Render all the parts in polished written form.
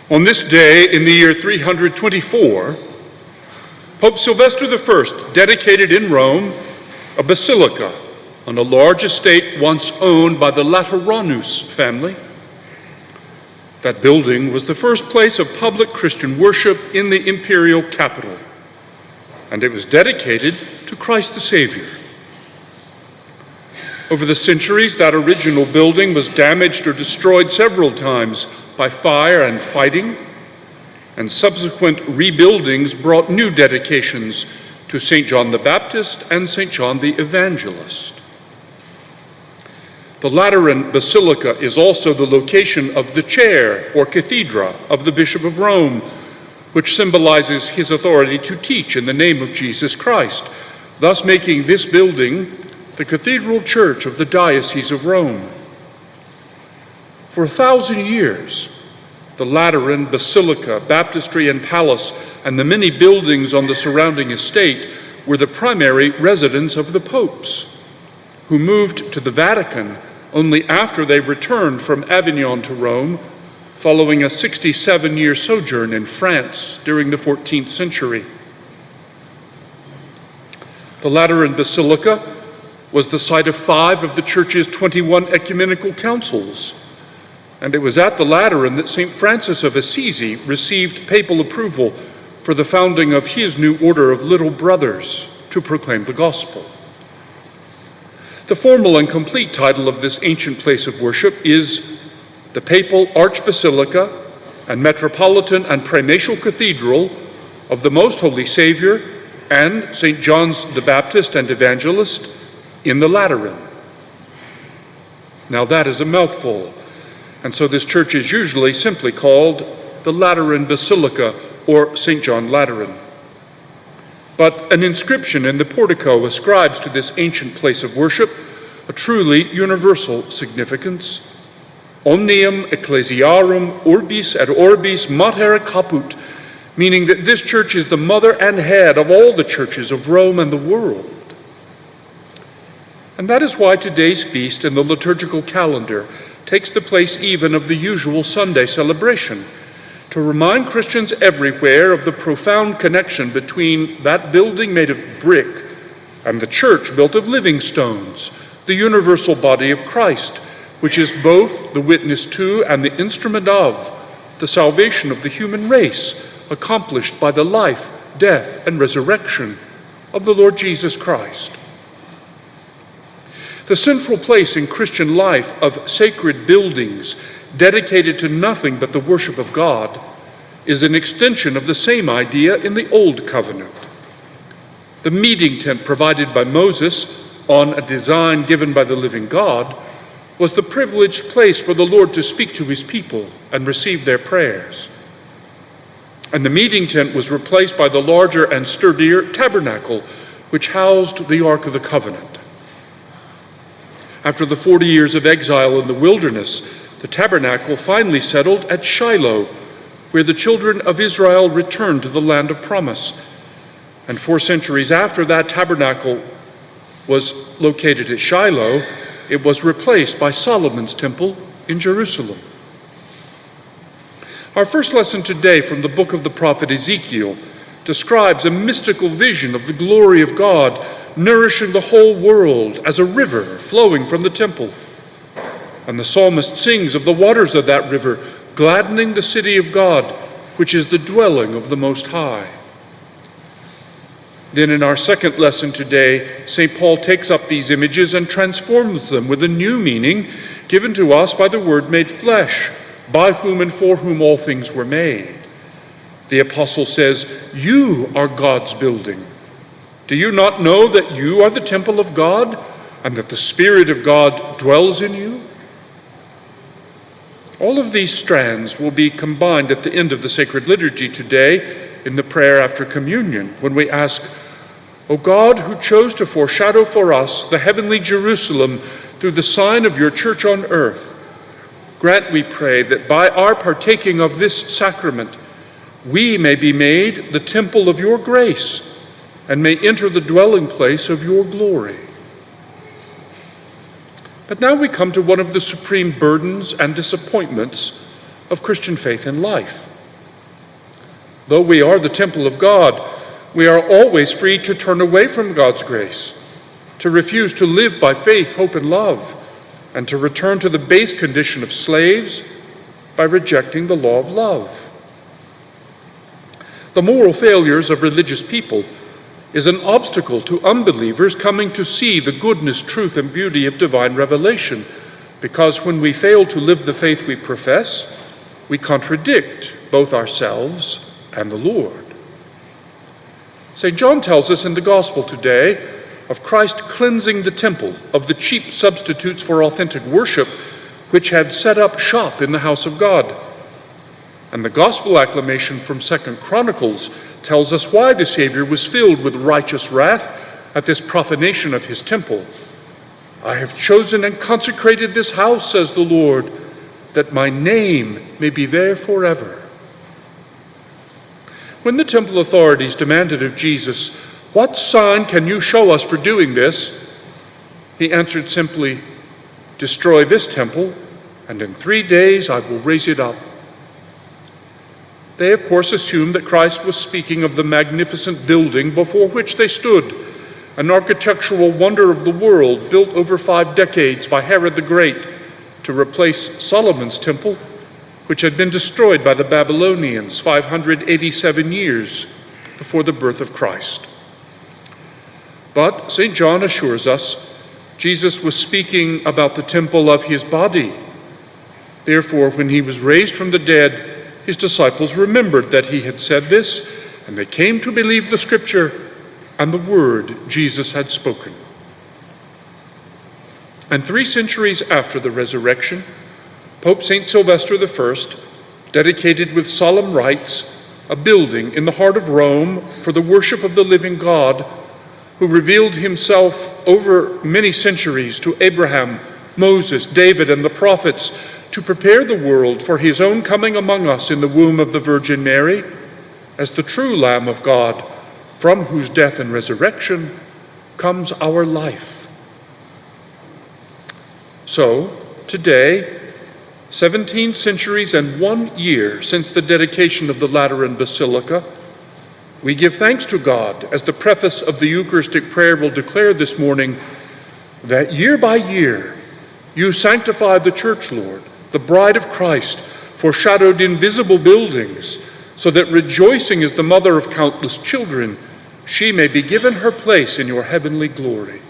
On this day in the year 324, Pope Sylvester I dedicated in Rome a basilica on a large estate once owned by the Lateranus family. That building was the first place of public Christian worship in the imperial capital, and it was dedicated to Christ the Savior. Over the centuries, that original building was damaged or destroyed several times by fire and fighting, and subsequent rebuildings brought new dedications to St. John the Baptist and St. John the Evangelist. The Lateran Basilica is also the location of the chair or cathedra of the Bishop of Rome, which symbolizes his authority to teach in the name of Jesus Christ, thus making this building the cathedral church of the Diocese of Rome. For 1,000 years, the Lateran Basilica, Baptistry, and Palace, and the many buildings on the surrounding estate were the primary residence of the popes, who moved to the Vatican only after they returned from Avignon to Rome, following a 67-year sojourn in France during the 14th century. The Lateran Basilica was the site of 5 of the Church's 21 ecumenical councils, and it was at the Lateran that St. Francis of Assisi received papal approval for the founding of his new order of Little Brothers to proclaim the gospel. The formal and complete title of this ancient place of worship is the Papal Archbasilica and Metropolitan and Primatial Cathedral of the Most Holy Savior and St. John the Baptist and Evangelist in the Lateran. Now that is a mouthful, and so this church is usually simply called the Lateran Basilica or St. John Lateran. But an inscription in the portico ascribes to this ancient place of worship a truly universal significance. Omnium ecclesiarum urbis et orbis mater caput, meaning that this church is the mother and head of all the churches of Rome and the world. And that is why today's feast in the liturgical calendar takes the place even of the usual Sunday celebration, to remind Christians everywhere of the profound connection between that building made of brick and the church built of living stones, the universal body of Christ, which is both the witness to and the instrument of the salvation of the human race, accomplished by the life, death, and resurrection of the Lord Jesus Christ. The central place in Christian life of sacred buildings dedicated to nothing but the worship of God is an extension of the same idea in the Old Covenant. The meeting tent provided by Moses on a design given by the living God was the privileged place for the Lord to speak to his people and receive their prayers. And the meeting tent was replaced by the larger and sturdier tabernacle, which housed the Ark of the Covenant. After the 40 years of exile in the wilderness, the tabernacle finally settled at Shiloh, where the children of Israel returned to the land of promise. And 4 centuries after that tabernacle was located at Shiloh, it was replaced by Solomon's temple in Jerusalem. Our first lesson today from the book of the prophet Ezekiel describes a mystical vision of the glory of God nourishing the whole world as a river flowing from the temple. And the psalmist sings of the waters of that river, gladdening the city of God, which is the dwelling of the Most High. Then in our second lesson today, St. Paul takes up these images and transforms them with a new meaning given to us by the Word made flesh, by whom and for whom all things were made. The apostle says, "You are God's building. Do you not know that you are the temple of God and that the Spirit of God dwells in you?" All of these strands will be combined at the end of the sacred liturgy today in the prayer after communion, when we ask, "O God, who chose to foreshadow for us the heavenly Jerusalem through the sign of your church on earth, grant, we pray, that by our partaking of this sacrament, we may be made the temple of your grace and may enter the dwelling place of your glory." But now we come to one of the supreme burdens and disappointments of Christian faith and life. Though we are the temple of God, we are always free to turn away from God's grace, to refuse to live by faith, hope, and love, and to return to the base condition of slaves by rejecting the law of love. The moral failures of religious people is an obstacle to unbelievers coming to see the goodness, truth, and beauty of divine revelation, because when we fail to live the faith we profess, we contradict both ourselves and the Lord. St. John tells us in the Gospel today of Christ cleansing the temple of the cheap substitutes for authentic worship which had set up shop in the house of God. And the Gospel acclamation from 2 Chronicles tells us why the Savior was filled with righteous wrath at this profanation of his temple. I have chosen and consecrated this house, says the Lord, that my name may be there forever. When the temple authorities demanded of Jesus, "What sign can you show us for doing this?" he answered simply, "Destroy this temple, and in 3 days I will raise it up." They, of course, assumed that Christ was speaking of the magnificent building before which they stood, an architectural wonder of the world built over 5 decades by Herod the Great to replace Solomon's temple, which had been destroyed by the Babylonians 587 years before the birth of Christ. But St. John assures us Jesus was speaking about the temple of his body. Therefore, when he was raised from the dead, his disciples remembered that he had said this, and they came to believe the scripture and the word Jesus had spoken. And 3 centuries after the resurrection, Pope St. Sylvester I dedicated with solemn rites a building in the heart of Rome for the worship of the living God, who revealed himself over many centuries to Abraham, Moses, David, and the prophets to prepare the world for his own coming among us in the womb of the Virgin Mary as the true Lamb of God, from whose death and resurrection comes our life. So, today, 17 centuries and 1 year since the dedication of the Lateran Basilica, we give thanks to God, as the preface of the Eucharistic prayer will declare this morning, that year by year you sanctify the Church, Lord, the bride of Christ, foreshadowed in visible buildings, so that rejoicing as the mother of countless children, she may be given her place in your heavenly glory.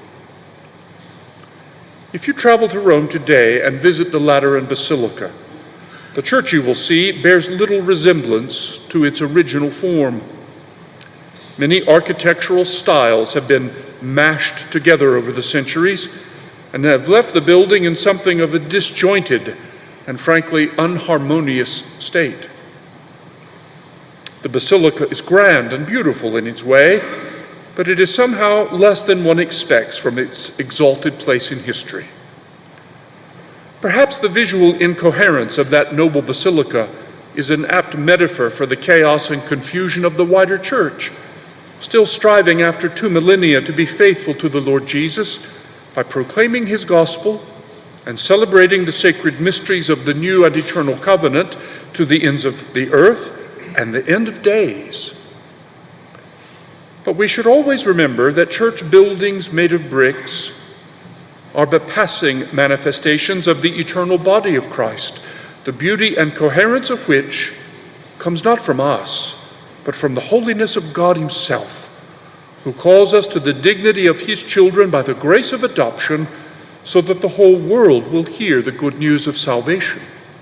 If you travel to Rome today and visit the Lateran Basilica, the church you will see bears little resemblance to its original form. Many architectural styles have been mashed together over the centuries and have left the building in something of a disjointed and frankly unharmonious state. The basilica is grand and beautiful in its way, but it is somehow less than one expects from its exalted place in history. Perhaps the visual incoherence of that noble basilica is an apt metaphor for the chaos and confusion of the wider church, still striving after 2 millennia to be faithful to the Lord Jesus by proclaiming his gospel and celebrating the sacred mysteries of the new and eternal covenant to the ends of the earth and the end of days. But we should always remember that church buildings made of bricks are but passing manifestations of the eternal body of Christ, the beauty and coherence of which comes not from us, but from the holiness of God himself, who calls us to the dignity of his children by the grace of adoption, so that the whole world will hear the good news of salvation.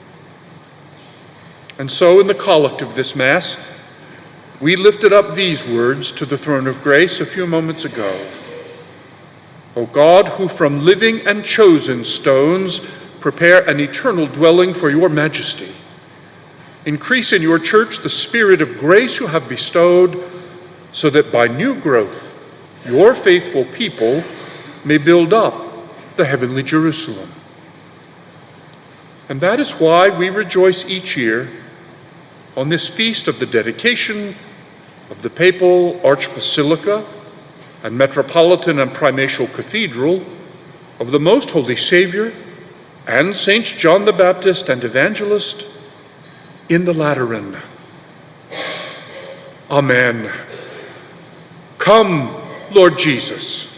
And so in the collect of this Mass, we lifted up these words to the throne of grace a few moments ago. O God, who from living and chosen stones prepare an eternal dwelling for your majesty, increase in your church the spirit of grace you have bestowed, so that by new growth your faithful people may build up the heavenly Jerusalem. And that is why we rejoice each year on this feast of the dedication of the Papal Archbasilica and Metropolitan and Primatial Cathedral of the Most Holy Savior and Saints John the Baptist and Evangelist in the Lateran. Amen. Come, Lord Jesus.